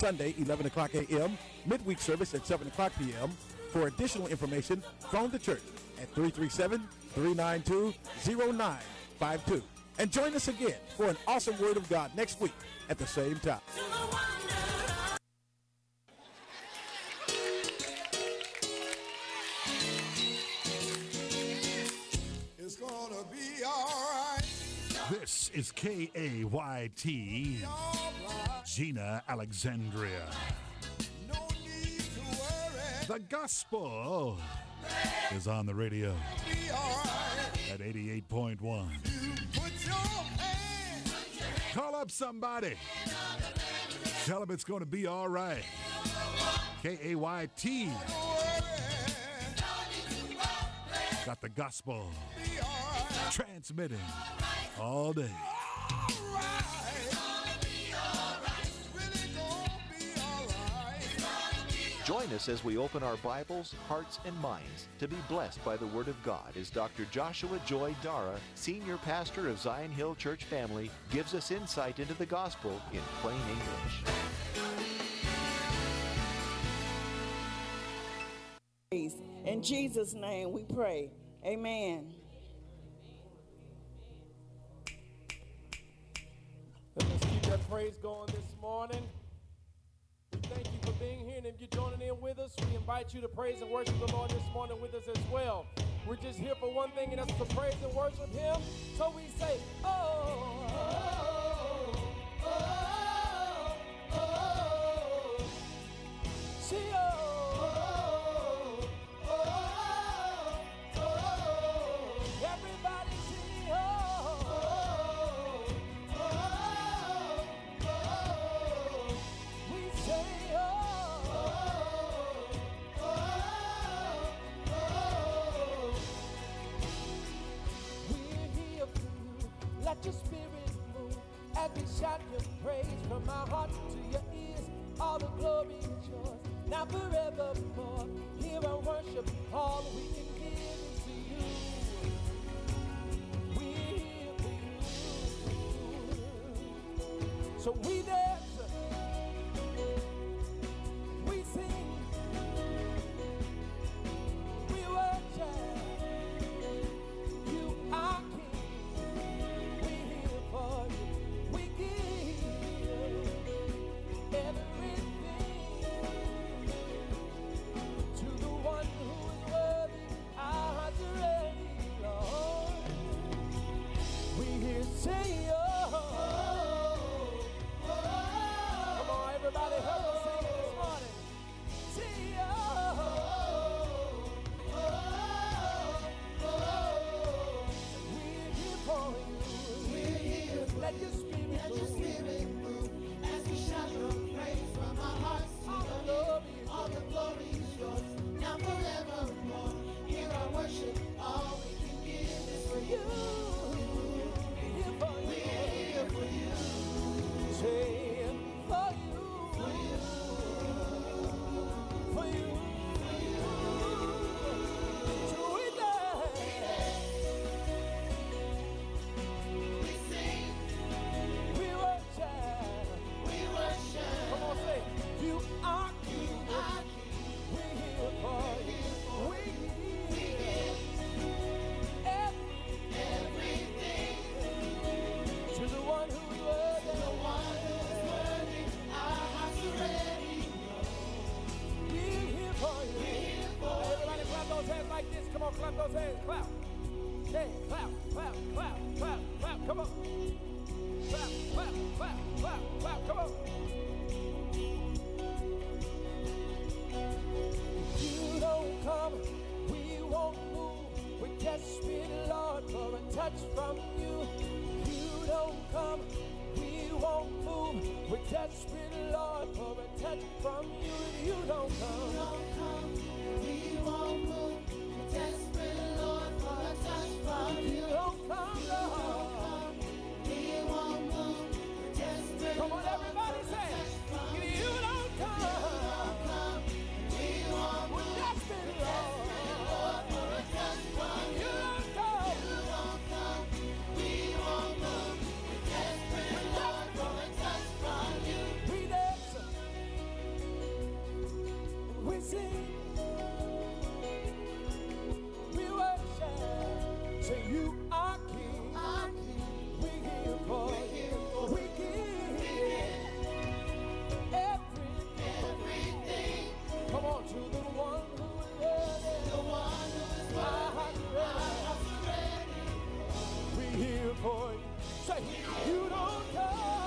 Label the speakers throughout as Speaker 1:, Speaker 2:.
Speaker 1: Sunday, 11 o'clock a.m., midweek service at 7 o'clock p.m. For additional information, phone the church at 337-392-0952. And join us again for an awesome Word of God next week at the same time.
Speaker 2: It's gonna be all right.
Speaker 3: This is KAYT, Gina Alexandria.
Speaker 2: No need to worry.
Speaker 3: The gospel is on the radio
Speaker 2: Be all right.
Speaker 3: at 88.1.
Speaker 2: You put your hand.
Speaker 3: Call up somebody. Tell them it's going to be all right. KAYT got the gospel transmitting all day.
Speaker 4: Join us as we open our Bibles, hearts, and minds to be blessed by the Word of God as Dr. Joshua Joy Dara, Senior Pastor of Zion Hill Church Family, gives us insight into the gospel in plain English.
Speaker 5: In Jesus' name we pray. Amen.
Speaker 6: Let's keep that praise going this morning. We thank you for being here, and if you're joining in with us, we invite you to praise and worship the Lord this morning with us as well. We're just here for one thing, and that's to praise and worship Him. So we say, oh, oh, oh, oh, oh, see, oh, oh, oh, oh, everybody see, oh, oh, oh, oh, we say, oh, oh, oh, oh, we're here for you. Let your spirit move as we shout your praise from our hearts to your ears. All the glory is yours, now forevermore. Hear our worship, all we can give is to you. We're here for you. So we dance, we sing, we worship. You are King. We're here for you. We give everything to the one who is worthy. Our hearts are ready, Lord. We hear say, oh, oh, oh. Come on, everybody, help us sing it this morning. Say, oh, oh, oh, oh. We're here for you. We're here for let your spirit
Speaker 7: Let your spirit move as we shout your praise from our hearts to your ears. All the glory is yours, now forevermore. Hear our worship, all we can give is for you.
Speaker 6: We're here for you.
Speaker 7: We're here for you.
Speaker 6: Say, for you.
Speaker 7: For you.
Speaker 6: For you. So we dance.
Speaker 7: We sing,
Speaker 6: We worship.
Speaker 7: we worship.
Speaker 6: Come on, say, you are King.
Speaker 7: Our King.
Speaker 6: We're here for you. We give
Speaker 7: Everything
Speaker 6: to the one who is worthy.
Speaker 7: the one who is worthy. Our hearts are ready.
Speaker 6: We're here for you.
Speaker 7: We're here for
Speaker 6: Everybody clap those hands like this. Come on, clap those hands. Clap. Hey, clap, clap, clap, clap, clap. Come on. Clap, clap, clap, clap, clap. Come on. If you don't come, we won't move. We're desperate, Lord, for a touch from you. If you don't come, we won't move. We're desperate, Lord, for a touch from you. If you don't come,
Speaker 7: Don't come, we won't move. We're desperate, Lord, for a touch from
Speaker 6: if
Speaker 7: you.
Speaker 6: you don't come, Lord.
Speaker 7: Come, we won't move. We're desperate,
Speaker 6: Come on, everybody say, if you don't come,
Speaker 7: come, we won't
Speaker 6: we're
Speaker 7: move.
Speaker 6: desperate, Lord.
Speaker 7: Lord, for a touch from
Speaker 6: If you
Speaker 7: you.
Speaker 6: don't come,
Speaker 7: Don't come, we won't move. We're desperate, Lord, for a touch from you.
Speaker 6: we dance. sing, we worship. Say you are King. We here for you. We give everything. Come on to the one who is ready. My heart's ready. We here for you. Say you don't come.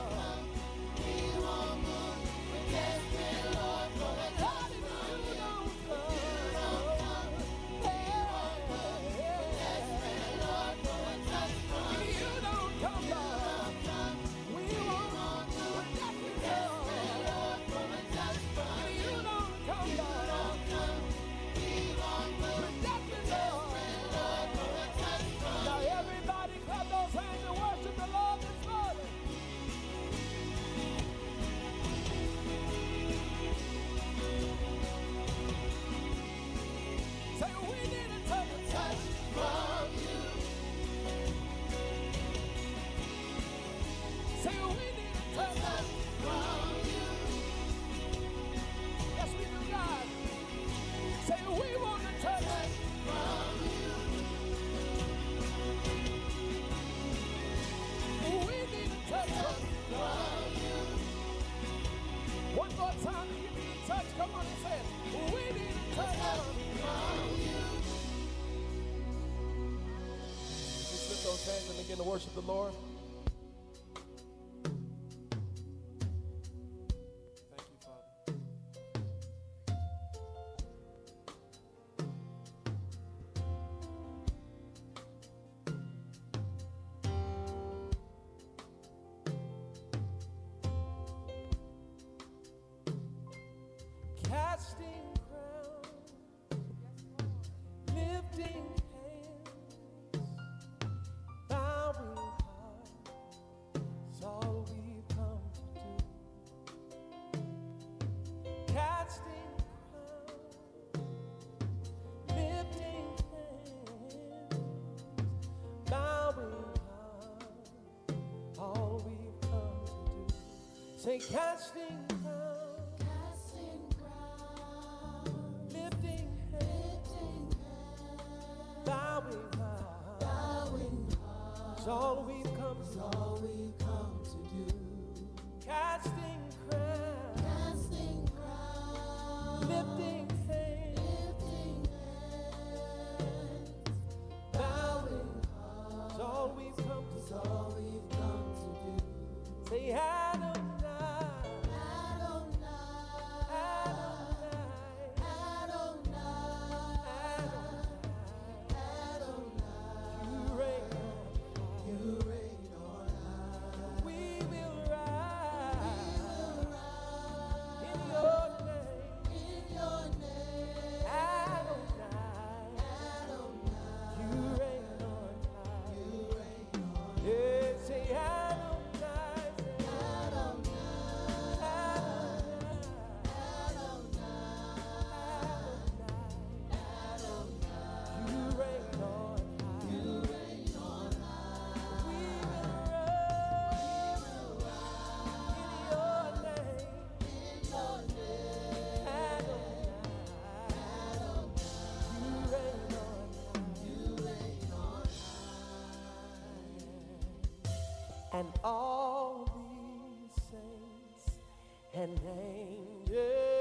Speaker 6: One more time, you need a touch. Come on and say it. We need a touch from you. Just lift those hands and begin to worship the Lord. Thank you, Father. Casting crowns, lifting hands, bowing hearts, it's all we've come to do. Casting crowns, lifting hands, bowing hearts, all we've come to do. Say casting it's all we've come to do. Casting crowns, lifting hands, bowing hearts. It's all we've come to do. Say Adonai, and all these saints and angels,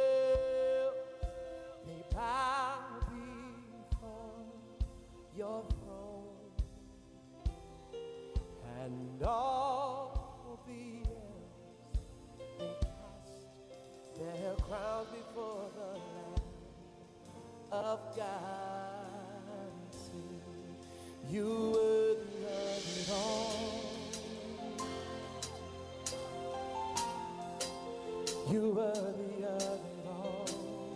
Speaker 6: they bow before your throne, and all the elders, they cast their crowns before the Lamb of God, and sing, you worthy of it all. You worthy of it all.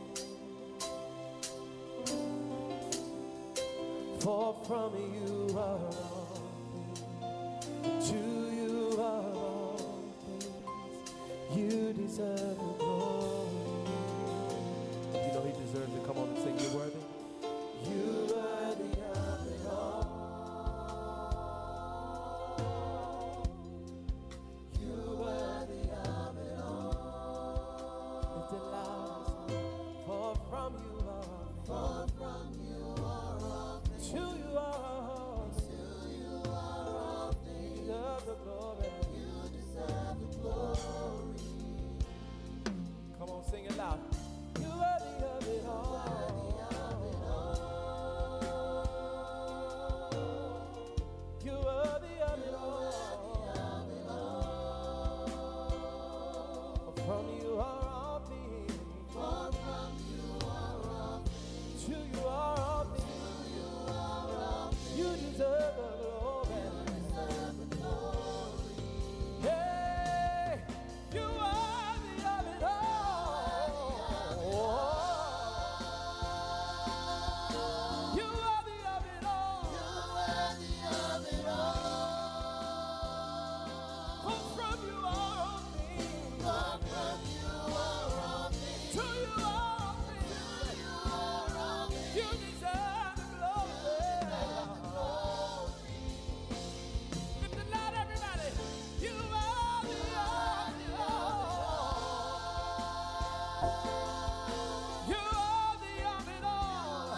Speaker 6: For from you are all things, to you are all things. You deserve the glory. You know he deserves it. Come on and sing, you're worthy. You worthy of it all. For out. You're worthy of it all. You're worthy of it all. From you are all things. To you are all things. You deserve the glory. Hey, you are worthy of it all. You are worthy of it all. For from you are all things. To you are all things. You deserve the glory. Lift it loud, everybody. You are the You are the of it all.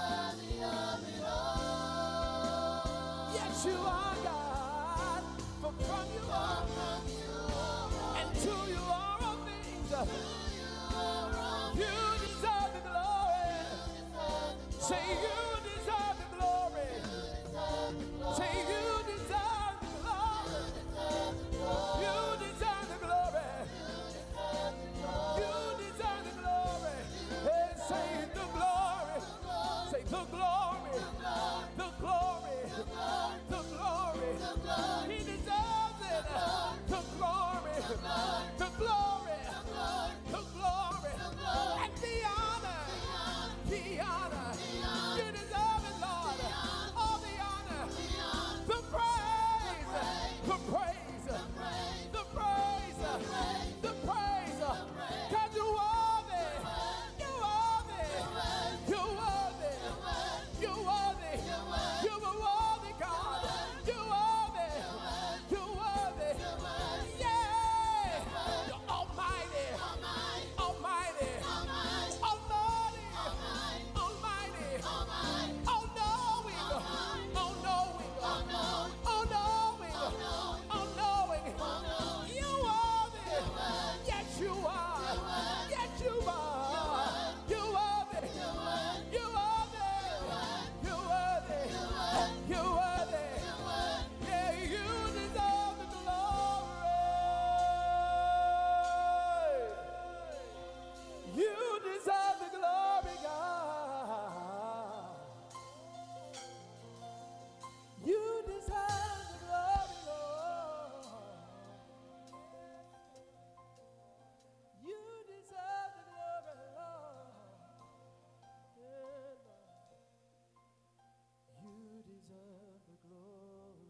Speaker 6: Yes, you are God. For from you are, and to you are all things. You deserve the glory. Say you deserve the glory. Say you deserve the glory. You deserve the glory. You deserve the glory. Hey, say the glory. Say the glory. The glory. The glory. He deserves it. The glory. The glory. The glory. And the honor. The honor. You deserve it, Lord. All the honor. The praise. The praise. The praise. The praise. Cause you worthy. You worthy. You worthy. You worthy. You were worthy, God. You worthy. You worthy. Yeah. You're almighty. Almighty. Almighty. Almighty. All-knowing. All-knowing. All-knowing. All-knowing. You worthy. Yes, you are. Yes, you are. You worthy. You worthy. You worthy. You worthy. Yeah, you deserve the glory. You deserve the glory, God. You deserve the glory, Lord. You deserve the glory, Lord. Yeah, Lord. You deserve the glory.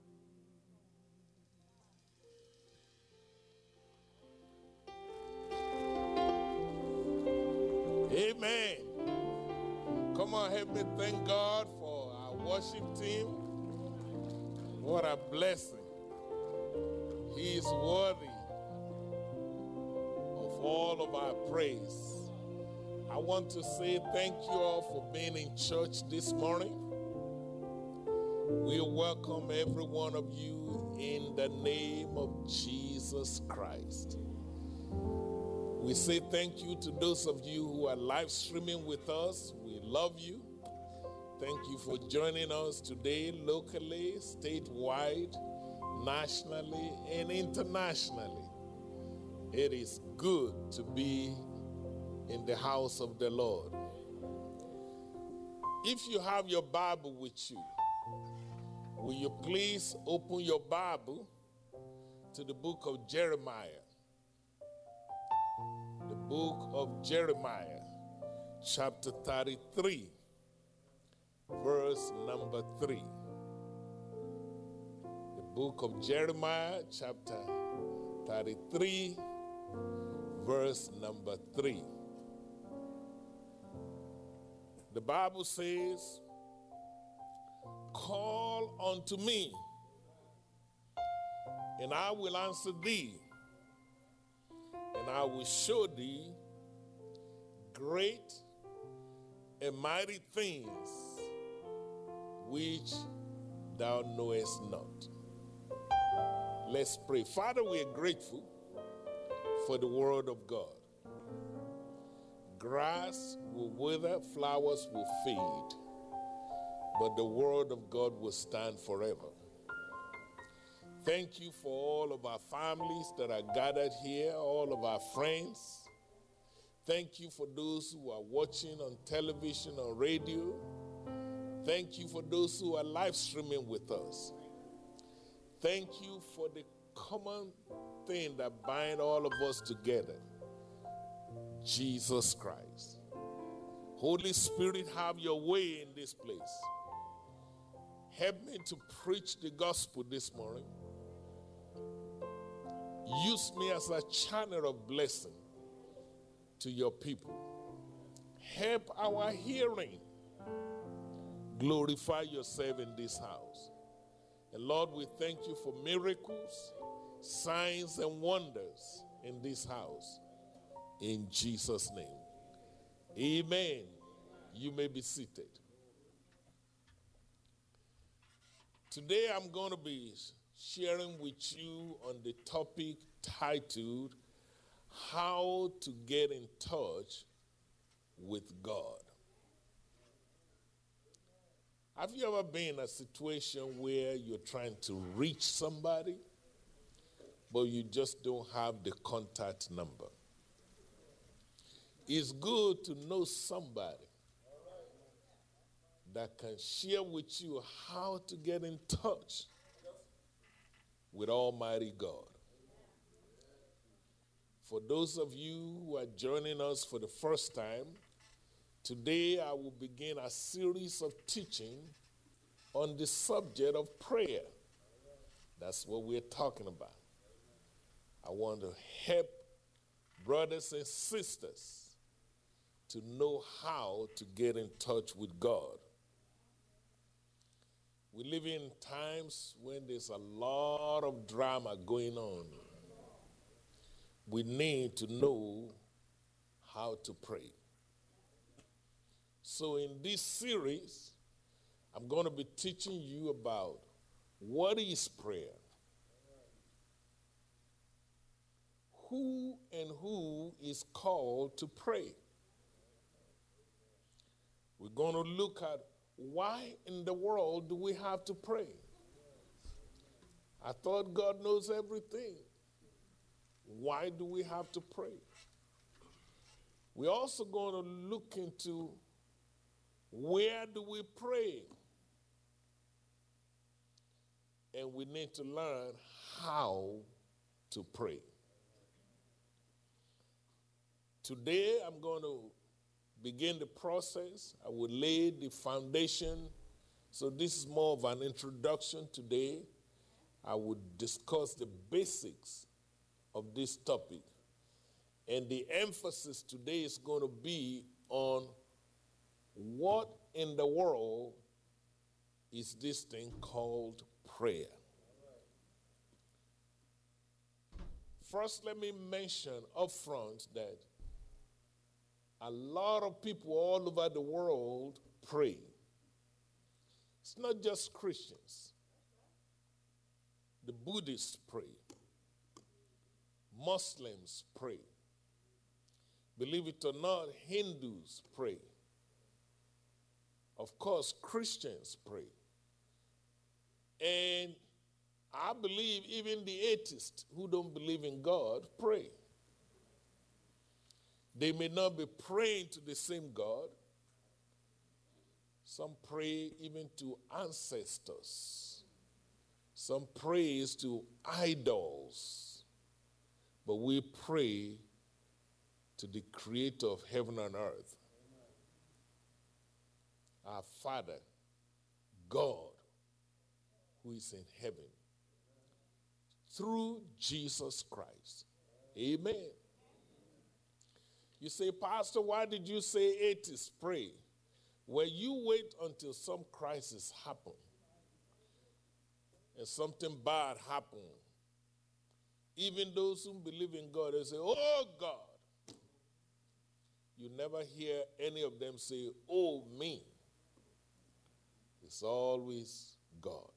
Speaker 8: Amen. Come on, help me thank God for our worship team. What a blessing. He is worthy of all of our praise. I want to say thank you all for being in church this morning. We welcome every one of you in the name of Jesus Christ. We say thank you to those of you who are live streaming with us. We love you. Thank you for joining us today locally, statewide, nationally, and internationally. It is good to be in the house of the Lord. If you have your Bible with you, will you please open your Bible to the book of Jeremiah? The book of Jeremiah, chapter 33, verse number 3. The book of Jeremiah, chapter 33, verse number 3. The Bible says, "Call unto me, and I will answer thee, and I will show thee great and mighty things which thou knowest not." Let's pray. Father, we are grateful for the word of God. Grass will wither, flowers will fade, but the word of God will stand forever. Thank you for all of our families that are gathered here, all of our friends. Thank you for those who are watching on television or radio. Thank you for those who are live streaming with us. Thank you for the common thing that binds all of us together, Jesus Christ. Holy Spirit, have your way in this place. Help me to preach the gospel this morning. Use me as a channel of blessing to your people. Help our hearing. Glorify yourself in this house. And Lord, we thank you for miracles, signs, and wonders in this house. In Jesus' name. Amen. You may be seated. Today I'm going to be sharing with you on the topic titled, How to Get in Touch with God. Have you ever been in a situation where you're trying to reach somebody, but you just don't have the contact number? It's good to know somebody that can share with you how to get in touch with Almighty God. For those of you who are joining us for the first time, today I will begin a series of teaching on the subject of prayer. That's what we're talking about. I want to help brothers and sisters to know how to get in touch with God. We live in times when there's a lot of drama going on. We need to know how to pray. So in this series, I'm going to be teaching you about what is prayer, who and who is called to pray. We're going to look at why in the world do we have to pray? I thought God knows everything. Why do we have to pray? We're also going to look into where do we pray? And we need to learn how to pray. Today I'm going to begin the process. I will lay the foundation. So this is more of an introduction today. I will discuss the basics of this topic. And the emphasis today is going to be on what in the world is this thing called prayer. First, let me mention up front that a lot of people all over the world pray. It's not just Christians. The Buddhists pray. Muslims pray. Believe it or not, Hindus pray. Of course, Christians pray. And I believe even the atheists who don't believe in God pray. They may not be praying to the same God. Some pray even to ancestors. Some prays to idols. But we pray to the Creator of heaven and earth. Our Father, God, who is in heaven, through Jesus Christ. Amen. You say, Pastor, why did you say atheists pray? Well, you wait until some crisis happens and something bad happens. Even those who believe in God, they say, oh God. You never hear any of them say, oh me. It's always God.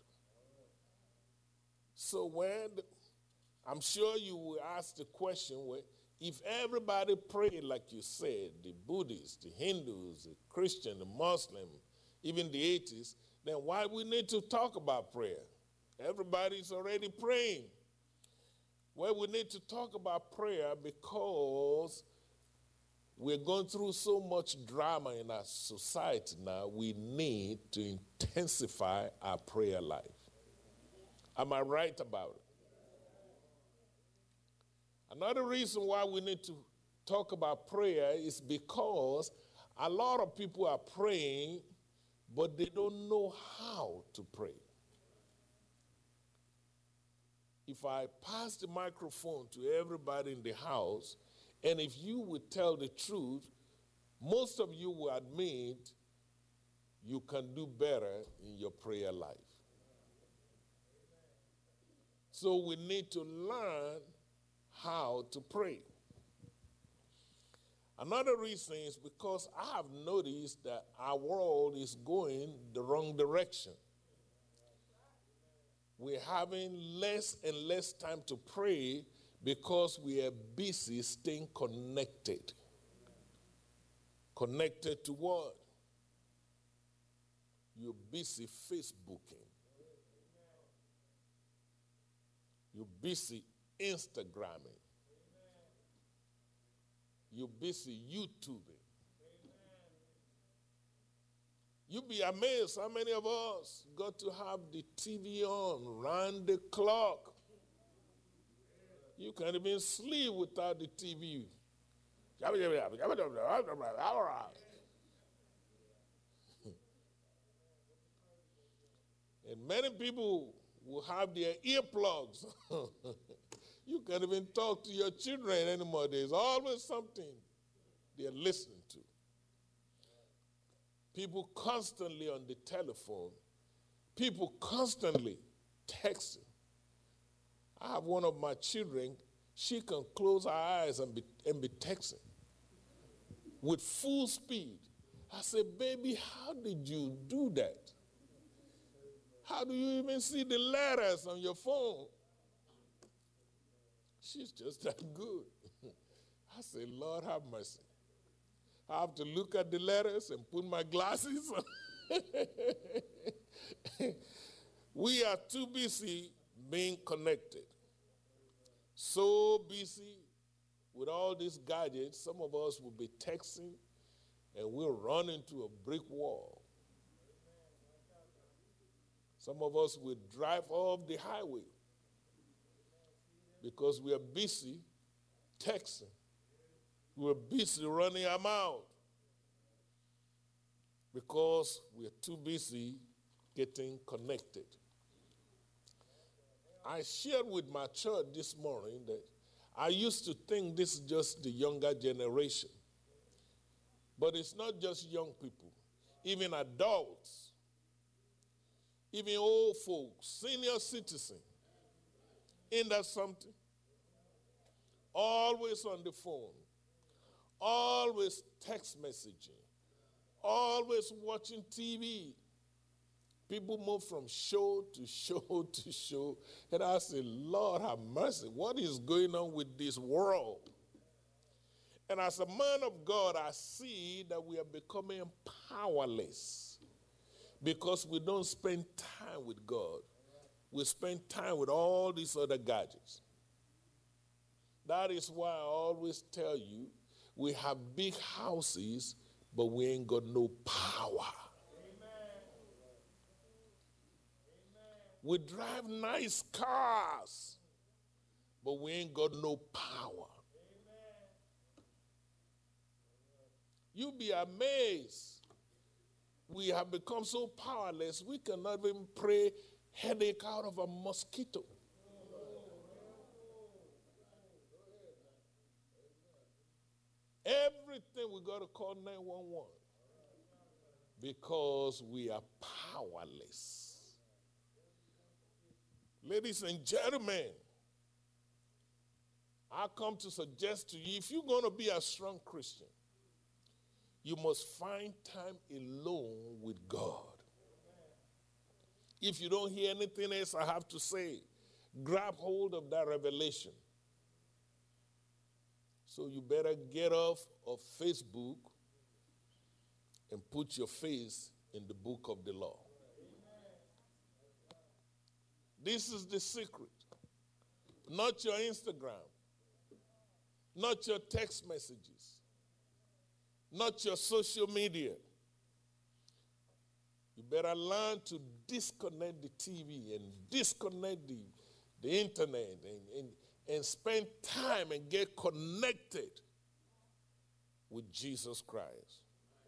Speaker 8: So I'm sure you will ask the question, well, If everybody prayed like you said, the Buddhists, the Hindus, the Christian, the Muslim, even the atheists, then why we need to talk about prayer? Everybody's already praying. Well, we need to talk about prayer because we're going through so much drama in our society now. We need to intensify our prayer life. Am I right about it? Another reason why we need to talk about prayer is because a lot of people are praying, but they don't know how to pray. If I pass the microphone to everybody in the house, and if you would tell the truth, most of you will admit you can do better in your prayer life. So we need to learn how to pray. Another reason is because I have noticed that our world is going the wrong direction. We're having less and less time to pray because we are busy staying connected. Connected to what? You're busy Facebooking. You're busy Instagramming. You're busy YouTubing. You'll be amazed how many of us got to have the TV on round the clock. You can't even sleep without the TV. And many people will have their earplugs. You can't even talk to your children anymore. There's always something they're listening to. People constantly on the telephone. People constantly texting. I have one of my children, she can close her eyes and be texting with full speed. I said, baby, how did you do that? How do you even see the letters on your phone? She's just that good. I said, Lord, have mercy. I have to look at the letters and put my glasses on. We are too busy being connected. So busy with all these gadgets, some of us will be texting and we'll run into a brick wall. Some of us will drive off the highway because we are busy texting. We're busy running our mouth because we're too busy getting connected. I shared with my church this morning that I used to think this is just the younger generation. But it's not just young people, even adults, even old folks, senior citizens. Ain't that something? Always on the phone, always text messaging, always watching TV. People move from show to show to show. And I say, Lord, have mercy. What is going on with this world? And as a man of God, I see that we are becoming powerless because we don't spend time with God. We spend time with all these other gadgets. That is why I always tell you, we have big houses, but we ain't got no power. We drive nice cars, but we ain't got no power. You'll be amazed. We have become so powerless, we cannot even pray headache out of a mosquito. Everything we got to call 911 because we are powerless. Ladies and gentlemen, I come to suggest to you, if you're going to be a strong Christian, you must find time alone with God. If you don't hear anything else I have to say, grab hold of that revelation. So you better get off of Facebook and put your face in the book of the law. This is the secret. Not your Instagram, not your text messages, not your social media. You better learn to disconnect the TV and disconnect the internet and spend time and get connected with Jesus Christ.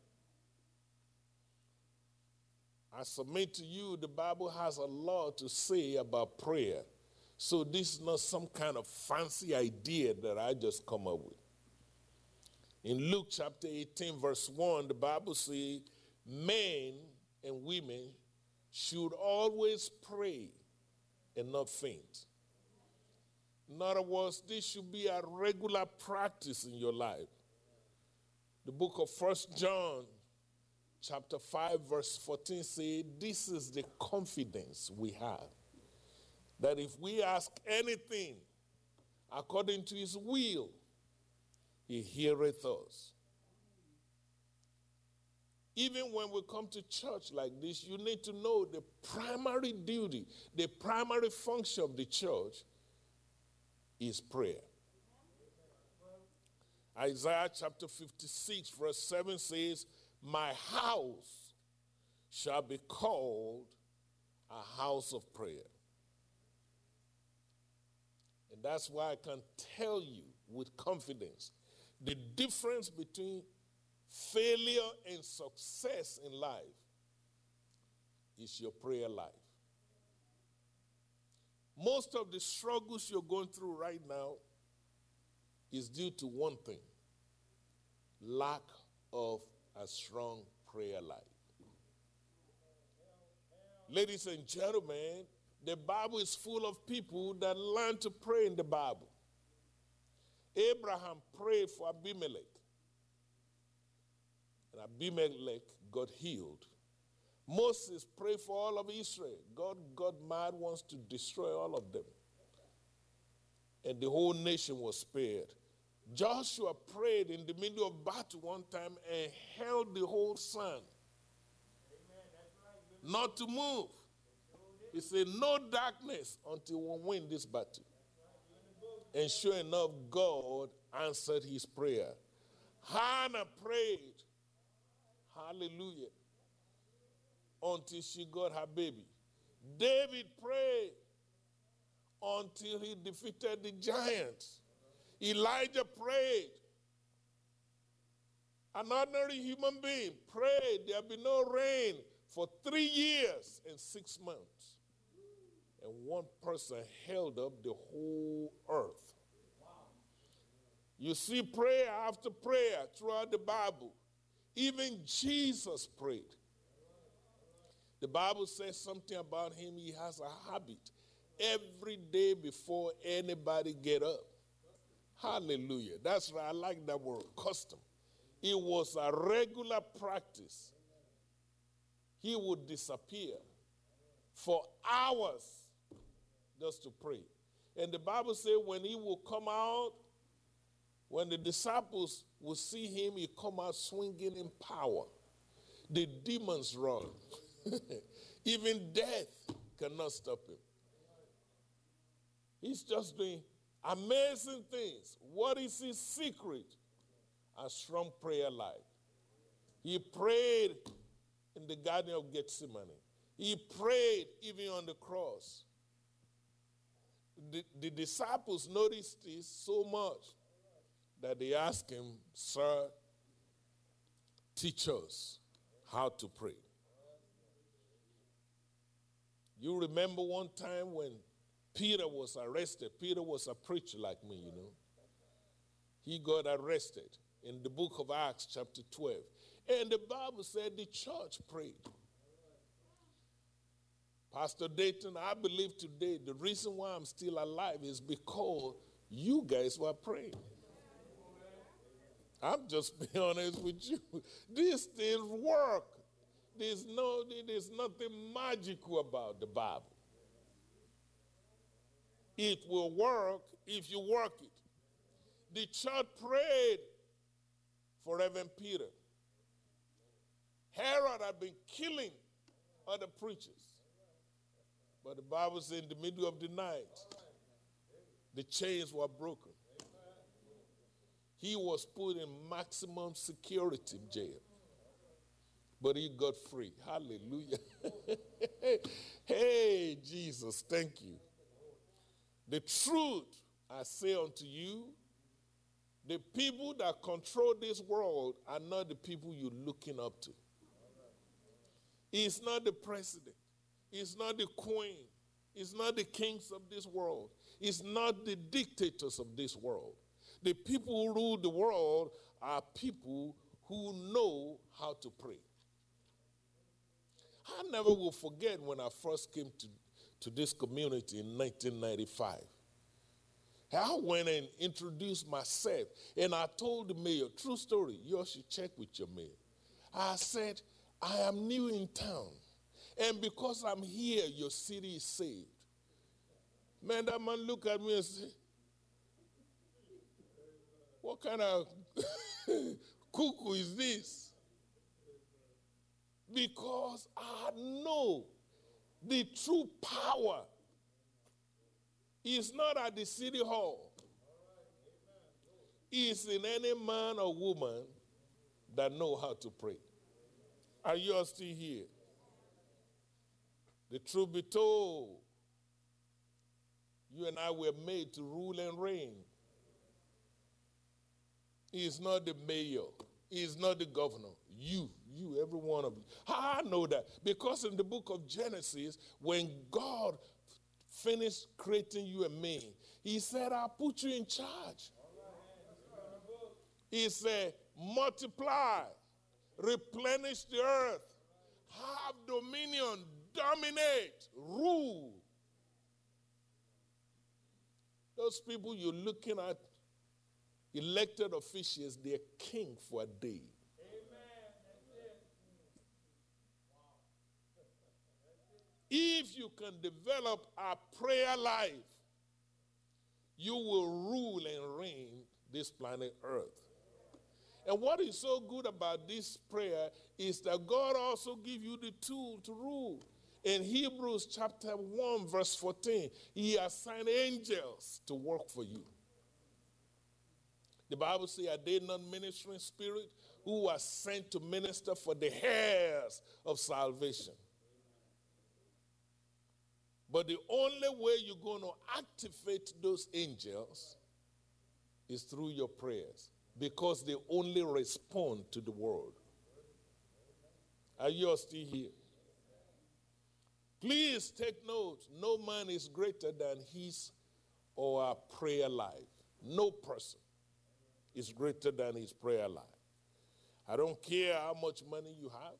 Speaker 8: I submit to you, the Bible has a lot to say about prayer. So this is not some kind of fancy idea that I just come up with. In Luke chapter 18, verse 1, the Bible says, men and women should always pray and not faint. In other words, this should be a regular practice in your life. The book of 1 John chapter 5, verse 14 says, this is the confidence we have, that if we ask anything according to his will, he heareth us. Even when we come to church like this, you need to know the primary duty, the primary function of the church is prayer. Isaiah chapter 56, verse 7 says, my house shall be called a house of prayer. And that's why I can tell you with confidence the difference between failure and success in life is your prayer life. Most of the struggles you're going through right now is due to one thing: lack of a strong prayer life. Ladies and gentlemen, the Bible is full of people that learn to pray in the Bible. Abraham prayed for Abimelech, and Abimelech got healed. Moses prayed for all of Israel. God got mad, wants to destroy all of them. And the whole nation was spared. Joshua prayed in the middle of battle one time and held the whole sun not to move. He said, no darkness until we win this battle. And sure enough, God answered his prayer. Hannah prayed, hallelujah, until she got her baby. David prayed until he defeated the giants. Elijah prayed. An ordinary human being prayed there be no rain for 3 years and 6 months. And one person held up the whole earth. You see prayer after prayer throughout the Bible. Even Jesus prayed. The Bible says something about him. He has a habit every day before anybody get up. Hallelujah. That's right. I like that word, custom. It was a regular practice. He would disappear for hours just to pray. And the Bible says when he would come out, when the disciples would see him, he come out swinging in power. The demons run. Even death cannot stop him. He's just doing amazing things. What is his secret? A strong prayer life. He prayed in the Garden of Gethsemane. He prayed even on the cross. The disciples noticed this so much that they asked him, "Sir, teach us how to pray." You remember one time when Peter was arrested. Peter was a preacher like me, you know. He got arrested in the book of Acts chapter 12. And the Bible said the church prayed. Pastor Dayton, I believe today the reason why I'm still alive is because you guys were praying. I'm just being honest with you. These things work. There's nothing magical about the Bible. It will work if you work it. The church prayed for Reverend Peter. Herod had been killing other preachers. But the Bible says in the middle of the night, the chains were broken. He was put in maximum security jail. But he got free. Hallelujah. Hey, Jesus, thank you. The truth I say unto you, the people that control this world are not the people you're looking up to. It's not the president. It's not the queen. It's not the kings of this world. It's not the dictators of this world. The people who rule the world are people who know how to pray. I never will forget when I first came to this community in 1995. I went and introduced myself, and I told the mayor, true story, you all should check with your mayor. I said, I am new in town, and because I'm here, your city is saved. Man, that man looked at me and said, what kind of cuckoo is this? Because I know the true power is not at the city hall. It's in any man or woman that know how to pray. Are you all still here? The truth be told, you and I were made to rule and reign. He is not the mayor. He is not the governor. You, every one of you. How I know that? Because in the book of Genesis, when God finished creating you and me, he said, I'll put you in charge. He said, multiply, replenish the earth, have dominion, dominate, rule. Those people you're looking at, elected officials, they're king for a day. If you can develop a prayer life, you will rule and reign this planet Earth. And what is so good about this prayer is that God also gives you the tool to rule. In Hebrews chapter 1, verse 14, he assigned angels to work for you. The Bible says, are they not ministering spirit who are sent to minister for the heirs of salvation? But the only way you're going to activate those angels is through your prayers, because they only respond to the word. Are you all still here? Please take note. No man is greater than his or her prayer life. No person is greater than his prayer life. I don't care how much money you have.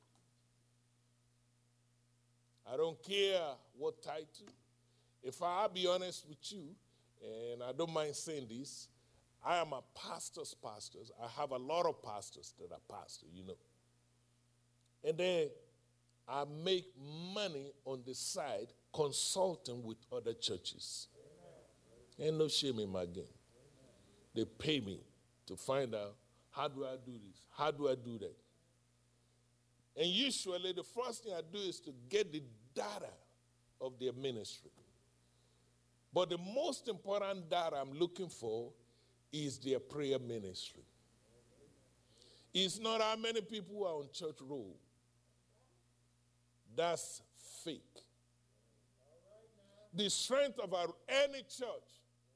Speaker 8: I don't care what title. If I'll be honest with you, and I don't mind saying this, I am a pastor's pastor. I have a lot of pastors that are pastors, you know. And then I make money on the side consulting with other churches. Ain't no shame in my game. They pay me to find out, how do I do this? How do I do that? And usually the first thing I do is to get the data of their ministry. But the most important data I'm looking for is their prayer ministry. It's not how many people are on church roll. That's fake. The strength of any church,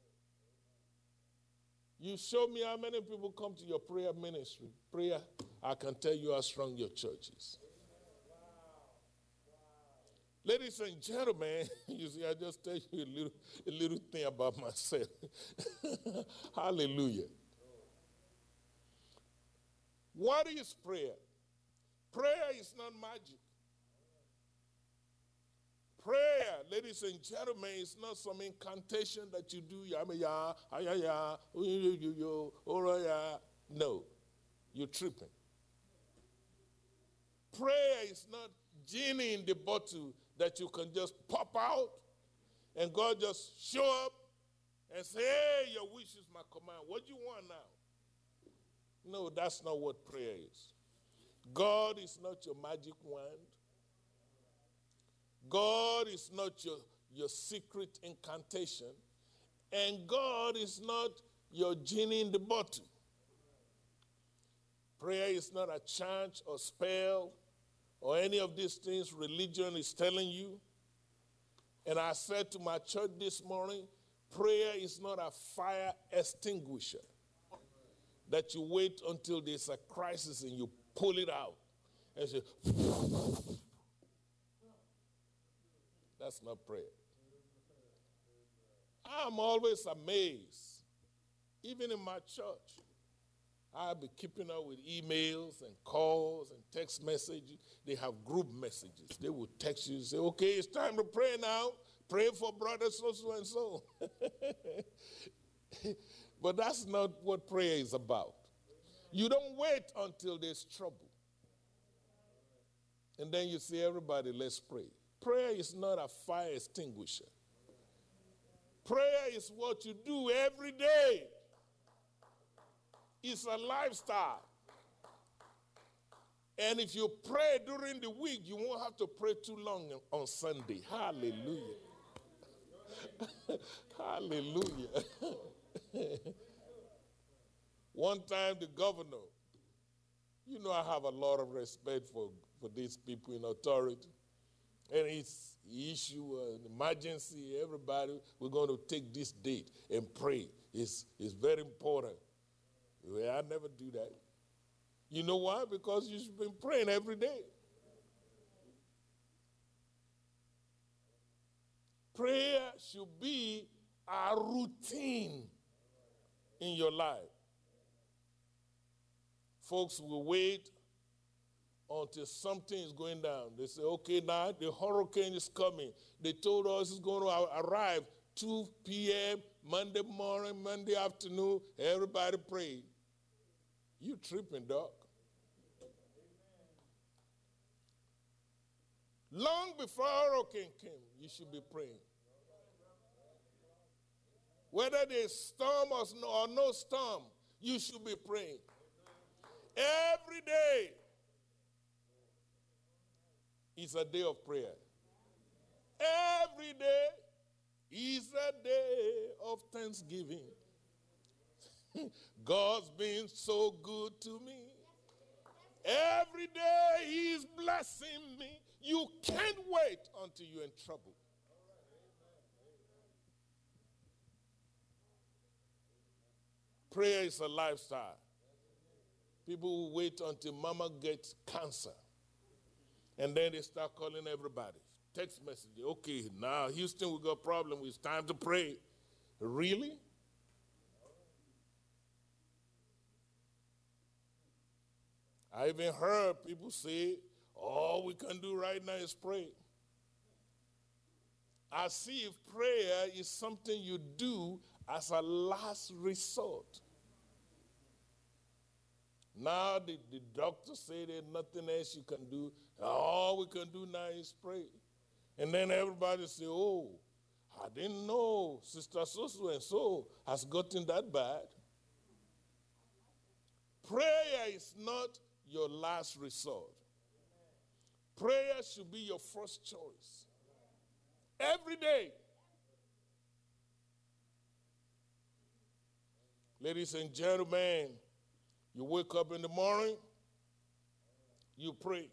Speaker 8: you show me how many people come to your prayer ministry. Prayer, I can tell you how strong your church is. Ladies and gentlemen, you see, I just tell you a little thing about myself. Hallelujah. What is prayer? Prayer is not magic. Prayer, ladies and gentlemen, is not some incantation that you do. No, you're tripping. Prayer is not genie in the bottle that you can just pop out and God just show up and say, hey, your wish is my command. What do you want now? No, that's not what prayer is. God is not your magic wand. God is not your secret incantation. And God is not your genie in the bottle. Prayer is not a chant or spell or any of these things religion is telling you. And I said to my church this morning, prayer is not a fire extinguisher that you wait until there's a crisis and you pull it out and say, that's not prayer. I'm always amazed, even in my church. I'll be keeping up with emails and calls and text messages. They have group messages. They will text you and say, okay, it's time to pray now. Pray for brother so and so. But that's not what prayer is about. You don't wait until there's trouble. And then you say, everybody, let's pray. Prayer is not a fire extinguisher. Prayer is what you do every day. It's a lifestyle. And if you pray during the week, you won't have to pray too long on Sunday. Hallelujah. Hallelujah. One time the governor, you know I have a lot of respect for these people in authority. And he issued an emergency. Everybody, we're going to take this date and pray. It's very important. Well, I never do that. You know why? Because you've been praying every day. Prayer should be a routine in your life. Folks will wait until something is going down. They say, okay, now the hurricane is coming. They told us it's going to arrive 2 p.m., Monday morning, Monday afternoon. Everybody pray. You tripping, dog. Long before hurricane came, you should be praying. Whether there's storm or no storm, you should be praying. Every day is a day of prayer. Every day is a day of thanksgiving. God's been so good to me. Every day he's blessing me. You can't wait until you're in trouble. Prayer is a lifestyle. People who wait until mama gets cancer. And then they start calling everybody. Text message. Okay, now Houston, we got a problem. It's time to pray. Really? I even heard people say, all we can do right now is pray. I see if prayer is something you do as a last resort. Now the doctor say there's nothing else you can do. All we can do now is pray. And then everybody say, oh, I didn't know Sister so-and-so has gotten that bad. Prayer is not your last resort. Prayer should be your first choice. Every day. Ladies and gentlemen, you wake up in the morning, you pray.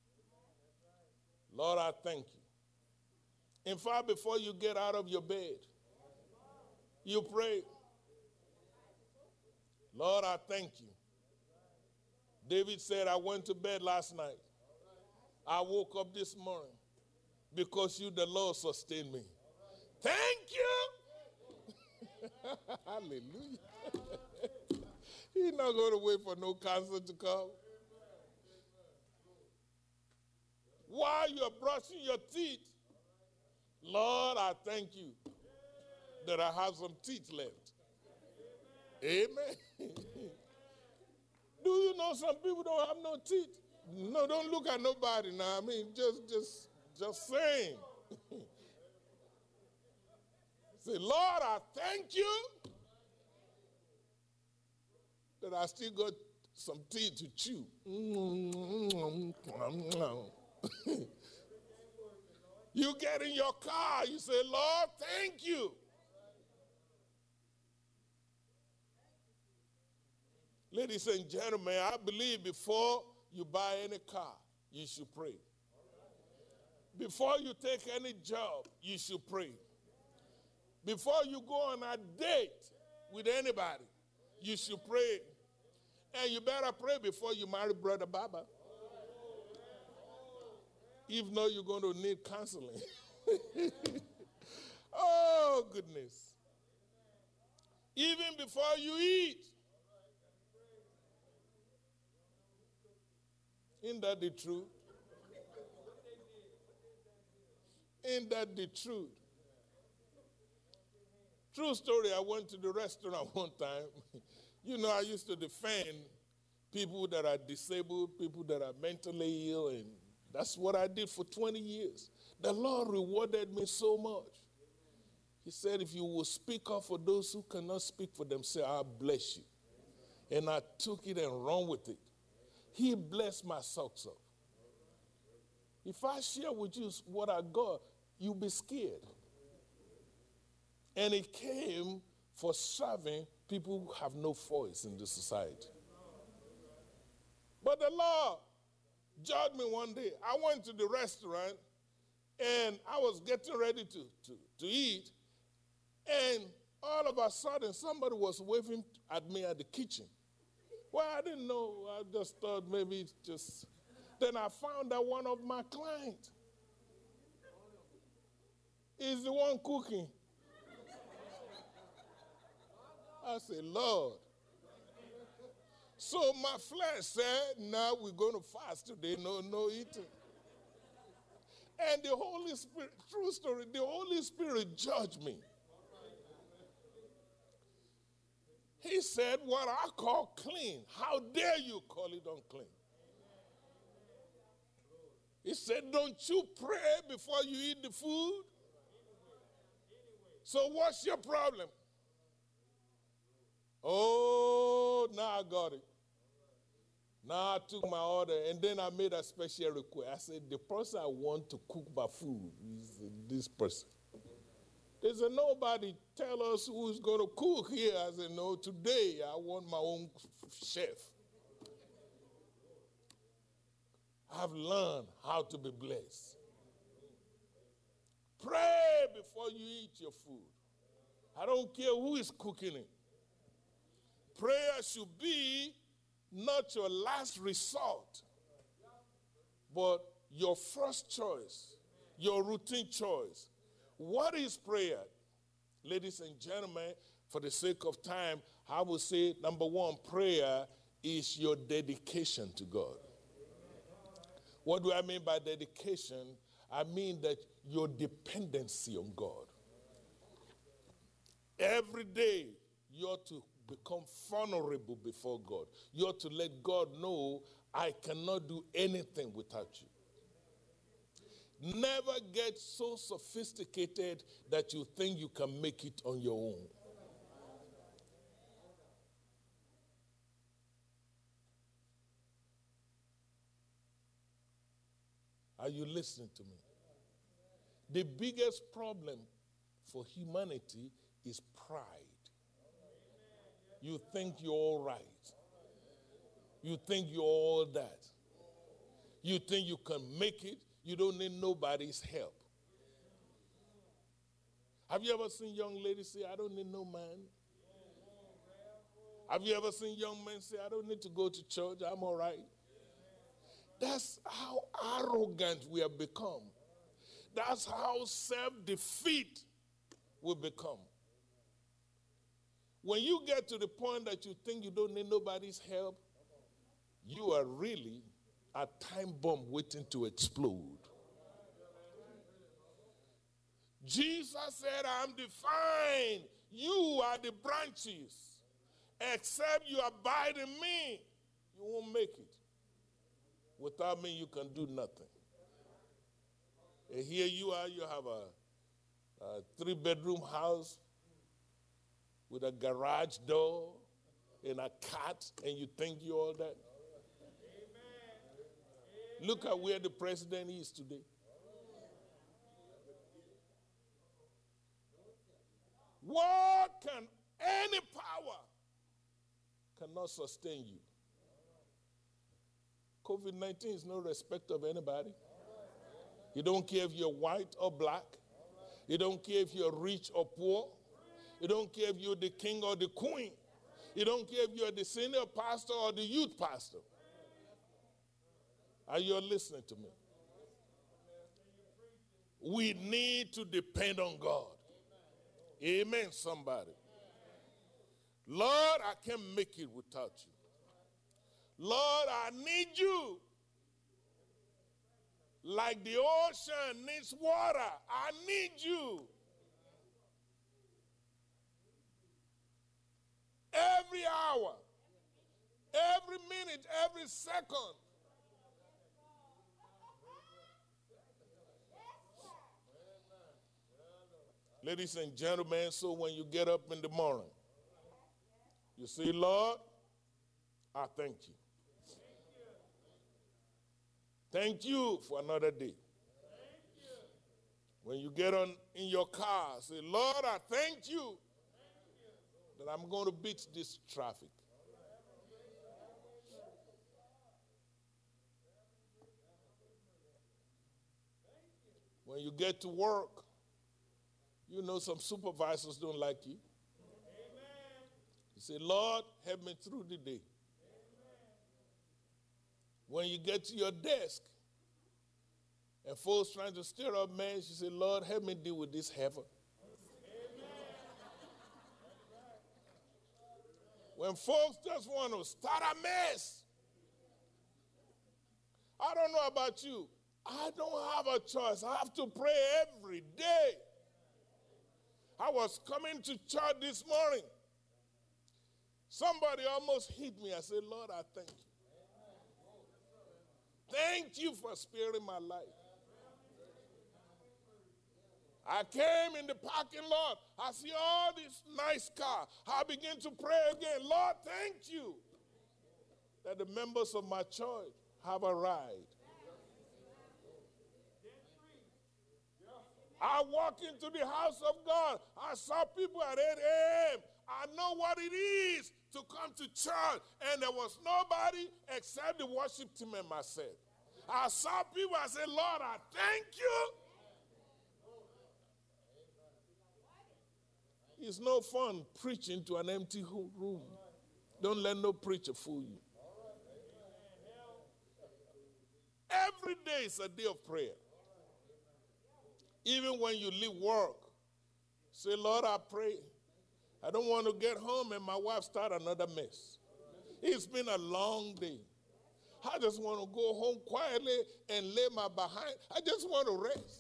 Speaker 8: Lord, I thank you. In fact, before you get out of your bed, you pray. Lord, I thank you. David said, I went to bed last night. I woke up this morning because you, the Lord, sustained me. Thank you. Hallelujah. He's not going to wait for no cancer to come. While you're brushing your teeth, Lord, I thank you that I have some teeth left. Amen. Do you know some people don't have no teeth? No, don't look at nobody now. I mean, just saying. Say, Lord, I thank you that I still got some teeth to chew. You get in your car, you say, Lord, thank you. Ladies and gentlemen, I believe before you buy any car, you should pray. Before you take any job, you should pray. Before you go on a date with anybody, you should pray. And you better pray before you marry Brother Baba. If not, you're going to need counseling. Oh, goodness. Even before you eat. Isn't that the truth? Ain't that the truth? True story, I went to the restaurant one time. You know, I used to defend people that are disabled, people that are mentally ill, and that's what I did for 20 years. The Lord rewarded me so much. He said, if you will speak up for those who cannot speak for themselves, I'll bless you. And I took it and ran with it. He blessed my socks off. If I share with you what I got, you'll be scared. And it came for serving people who have no voice in the society. But the Lord judged me one day. I went to the restaurant, and I was getting ready to eat, and all of a sudden, somebody was waving at me at the kitchen. Well, I didn't know. I just thought maybe it's just... Then I found that one of my clients is the one cooking. I said, Lord. So my flesh said, now we're going to fast today, no eating. And the Holy Spirit, true story, the Holy Spirit judged me. He said, what I call clean, how dare you call it unclean? He said, don't you pray before you eat the food? So what's your problem? Oh, now I got it. Now I took my order, and then I made a special request. I said, the person I want to cook my food is this person. They said, nobody tell us who's going to cook here. I said, no, today I want my own chef. I've learned how to be blessed. Pray before you eat your food. I don't care who is cooking it. Prayer should be not your last resort, but your first choice, your routine choice. What is prayer? Ladies and gentlemen, for the sake of time, I will say, number one, prayer is your dedication to God. What do I mean by dedication? I mean that your dependency on God. Every day, you ought to become vulnerable before God. You ought to let God know, I cannot do anything without you. Never get so sophisticated that you think you can make it on your own. Are you listening to me? The biggest problem for humanity is pride. You think you're all right. You think you're all that. You think you can make it. You don't need nobody's help. Have you ever seen young ladies say, I don't need no man? Have you ever seen young men say, I don't need to go to church, I'm all right? That's how arrogant we have become. That's how self-defeat we become. When you get to the point that you think you don't need nobody's help, you are really a time bomb waiting to explode. Jesus said, I'm the vine, you are the branches. Except you abide in me, you won't make it. Without me, you can do nothing. And here you are, you have A 3-bedroom house with a garage door and a cat, and you think you all that? Look at where the president is today. What can any power cannot sustain you? COVID-19 is no respect of anybody. You don't care if you're white or black. You don't care if you're rich or poor. You don't care if you're the king or the queen. You don't care if you're the senior pastor or the youth pastor. Are you listening to me? We need to depend on God. Amen, somebody. Lord, I can't make it without you. Lord, I need you. Like the ocean needs water, I need you. Every hour, every minute, every second. Ladies and gentlemen, so when you get up in the morning, you say, Lord, I thank you. Thank you for another day. When you get on in your car, say, Lord, I thank you that I'm going to beat this traffic. When you get to work, you know some supervisors don't like you. You say, Lord, help me through the day. When you get to your desk and folks trying to stir up mess, you say, Lord, help me deal with this heifer. When folks just want to start a mess, I don't know about you. I don't have a choice. I have to pray every day. I was coming to church this morning. Somebody almost hit me. I said, Lord, I thank you. Thank you for sparing my life. I came in the parking lot. I see all this nice car. I begin to pray again. Lord, thank you that the members of my church have arrived. I walk into the house of God. I saw people at 8 a.m. I know what it is to come to church, and there was nobody except the worship team and myself. I saw people, I said, Lord, I thank you. It's no fun preaching to an empty room. Don't let no preacher fool you. Every day is a day of prayer. Even when you leave work, say, Lord, I pray. I don't want to get home and my wife start another mess. It's been a long day. I just want to go home quietly and lay my behind. I just want to rest.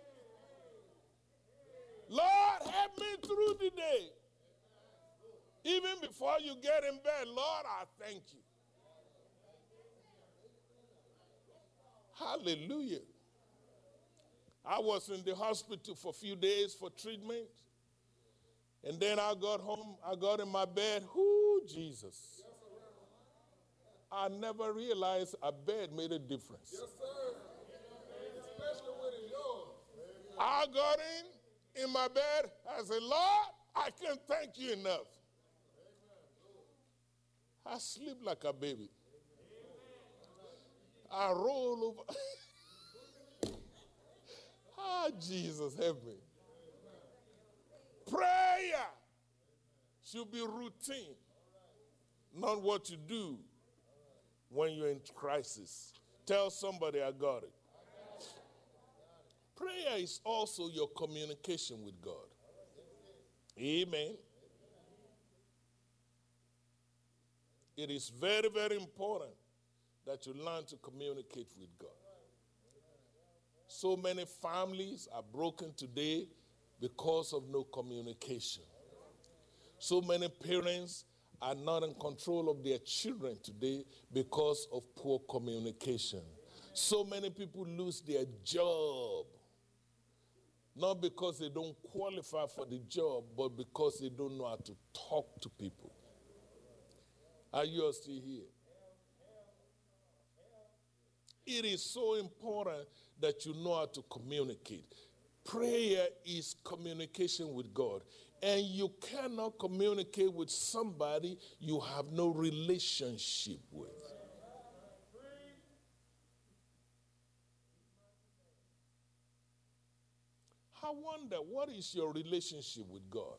Speaker 8: Lord, help me through the day. Even before you get in bed, Lord, I thank you. Hallelujah. I was in the hospital for a few days for treatment. And then I got home, I got in my bed. Whoo, Jesus. I never realized a bed made a difference. Yes, sir. Especially when it's yours. I got in my bed. I said, Lord, I can't thank you enough. I sleep like a baby. I roll over. Ah, Jesus, help me. Prayer should be routine, not what you do when you're in crisis. Tell somebody I got it. Prayer is also your communication with God. Amen. It is very, very important that you learn to communicate with God. So many families are broken today because of no communication. So many parents are not in control of their children today because of poor communication. So many people lose their job Not because they don't qualify for the job, but because they don't know how to talk to people. Are you all still here? It is so important that you know how to communicate. Prayer is communication with God. And you cannot communicate with somebody you have no relationship with. I wonder, what is your relationship with God?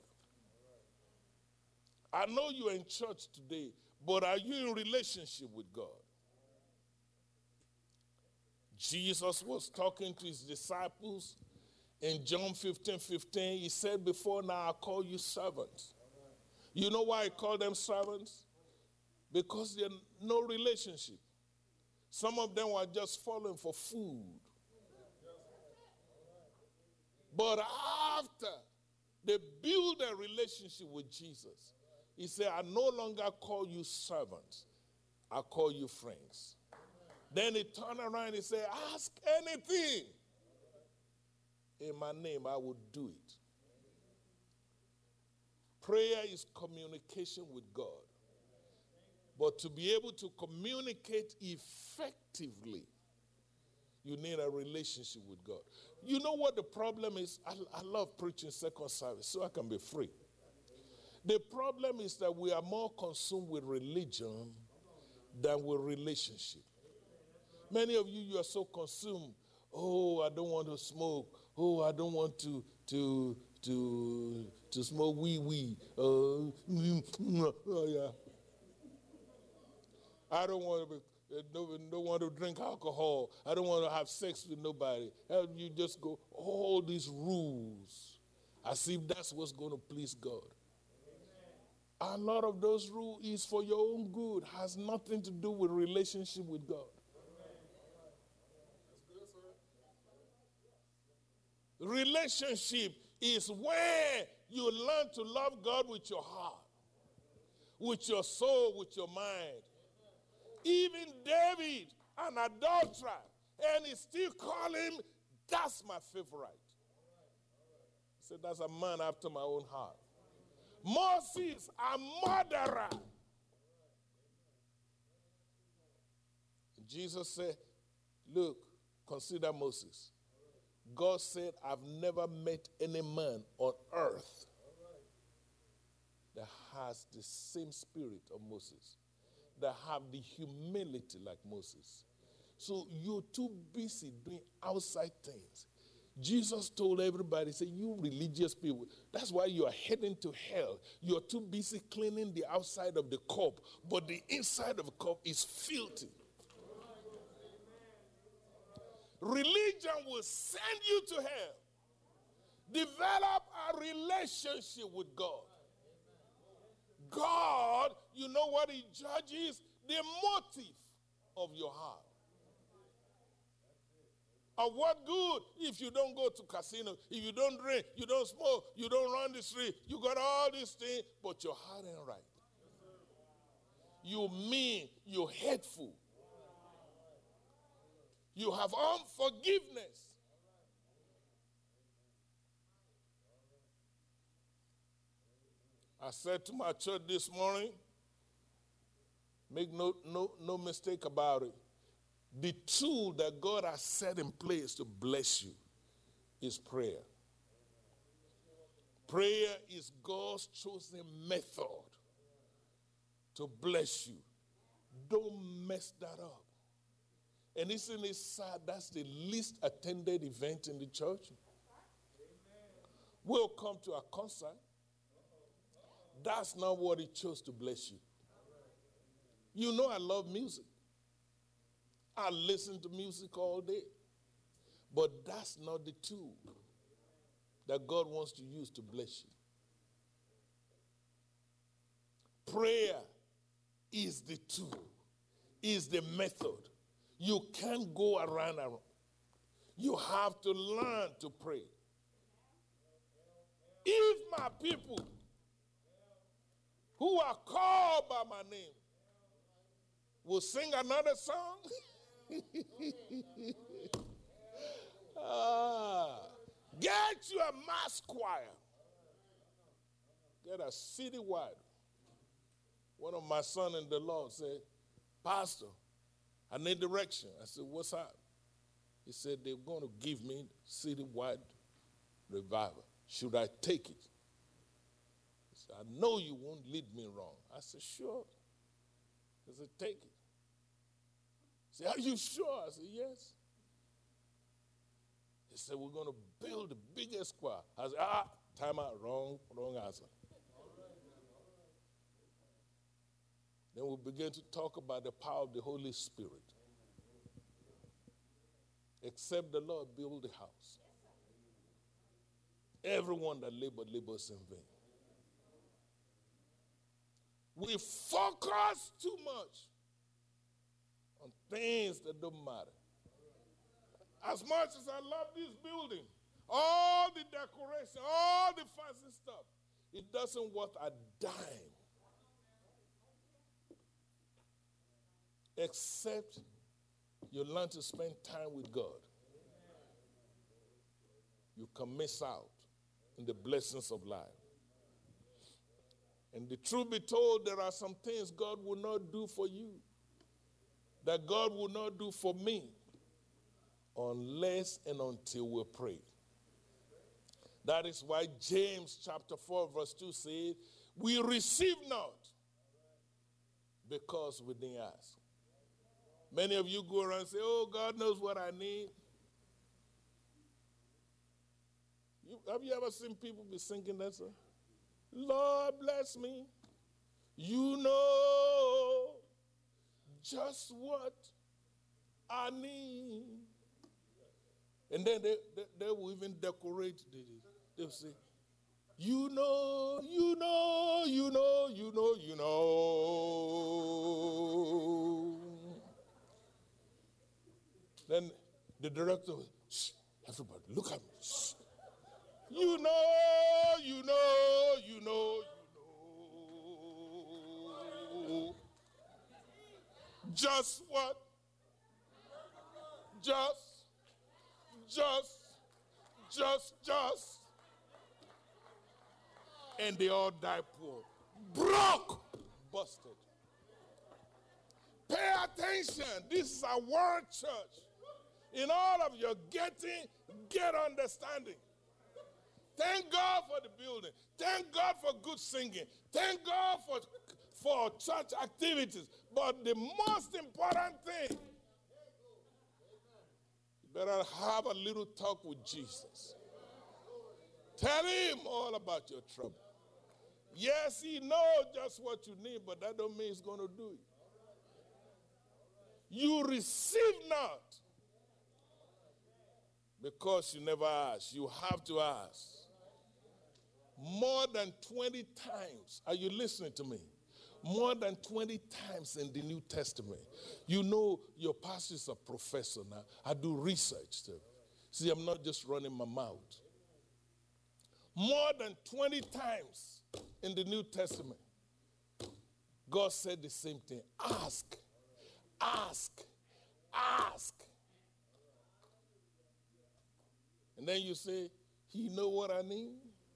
Speaker 8: I know you're in church today, but are you in relationship with God? Jesus was talking to his disciples in John 15:15. He said, before now I call you servants. You know why I call them servants? Because there's no relationship. Some of them were just following for food. But after they build a relationship with Jesus, he said, I no longer call you servants. I call you friends. Then he turned around and he said, ask anything in my name, I will do it. Prayer is communication with God. But to be able to communicate effectively, you need a relationship with God. You know what the problem is? I love preaching second service so I can be free. The problem is that we are more consumed with religion than with relationship. Many of you are so consumed. Oh, I don't want to smoke. Oh, I don't want to smoke wee. Oh, yeah. I don't want to drink alcohol. I don't want to have sex with nobody. You just go all these rules as if that's what's going to please God. A lot of those rules is for your own good, has nothing to do with relationship with God. Relationship is where you learn to love God with your heart, with your soul, with your mind. Even David, an adulterer, and he still call him, that's my favorite. He said, that's a man after my own heart. Moses, a murderer. Jesus said, look, consider Moses. God said, I've never met any man on earth that has the same spirit of Moses, that have the humility like Moses. So you're too busy doing outside things. Jesus told everybody, say, you religious people, that's why you are heading to hell. You're too busy cleaning the outside of the cup, but the inside of the cup is filthy. Religion will send you to hell. Develop a relationship with God. God, you know what he judges? The motive of your heart. Of what good if you don't go to casino, if you don't drink, you don't smoke, you don't run the street, you got all these things, but your heart ain't right. You mean, you're hateful. You have unforgiveness. I said to my church this morning, make no mistake about it. The tool that God has set in place to bless you is prayer. Prayer is God's chosen method to bless you. Don't mess that up. And isn't it sad that's the least attended event in the church? We'll come to a concert. That's not what he chose to bless you. You know I love music. I listen to music all day. But that's not the tool that God wants to use to bless you. Prayer is the tool, is the method. You can't go around. You have to learn to pray. If my people who are called by my name will sing another song, Get you a mass choir. Get a citywide. One of my sons in the Lord said, Pastor, I need direction. I said, what's up? He said, they're going to give me citywide revival. Should I take it? He said, I know you won't lead me wrong. I said, sure. He said, take it. He said, are you sure? I said, yes. He said, we're going to build the biggest choir. I said, time out, wrong answer. Then we began to talk about the power of the Holy Spirit. Except the Lord build the house. Everyone that labors in vain. We focus too much on things that don't matter. As much as I love this building, all the decoration, all the fancy stuff, it doesn't worth a dime. Except you learn to spend time with God. You can miss out in the blessings of life. And the truth be told, there are some things God will not do for you, that God will not do for me, unless and until we pray. That is why James chapter 4 verse 2 says, we receive not because we didn't ask. Many of you go around and say, oh, God knows what I need. Have you ever seen people be singing that song? Lord bless me. You know just what I need. And then they will even decorate it. They'll say, you know. Then the director will, shh, everybody, look at me. Shh. You know. Just what? Just. And they all die poor. Broke. Busted. Pay attention. This is a word church. In all of your getting, get understanding. Thank God for the building. Thank God for good singing. Thank God for church activities. But the most important thing, you better have a little talk with Jesus. Tell him all about your trouble. Yes, he knows just what you need, but that don't mean he's going to do it. You receive not because you never ask. You have to ask. More than 20 times. Are you listening to me? More than 20 times in the New Testament. You know your pastor is a professor now. I do research too. See, I'm not just running my mouth. More than 20 times in the New Testament, God said the same thing. Ask. And then you say, he know what I need.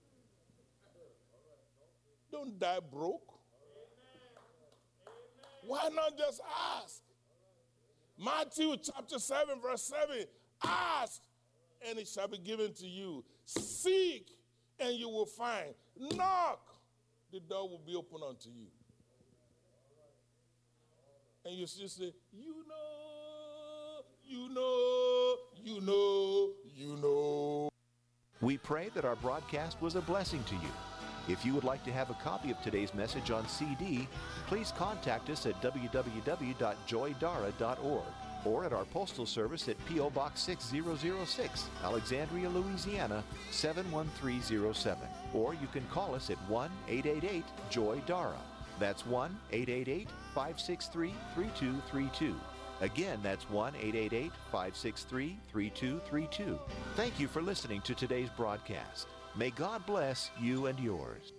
Speaker 8: Don't die broke. Why not just ask? Matthew chapter 7 verse 7, ask and it shall be given to you. Seek and you will find. Knock, the door will be open unto you. And you still say, you know.
Speaker 4: We pray that our broadcast was a blessing to you. If you would like to have a copy of today's message on CD, please contact us at www.joydara.org or at our postal service at P.O. Box 6006, Alexandria, Louisiana 71307. Or you can call us at 1-888-JOY-DARA. That's 1-888-563-3232. Again, that's 1-888-563-3232. Thank you for listening to today's broadcast. May God bless you and yours.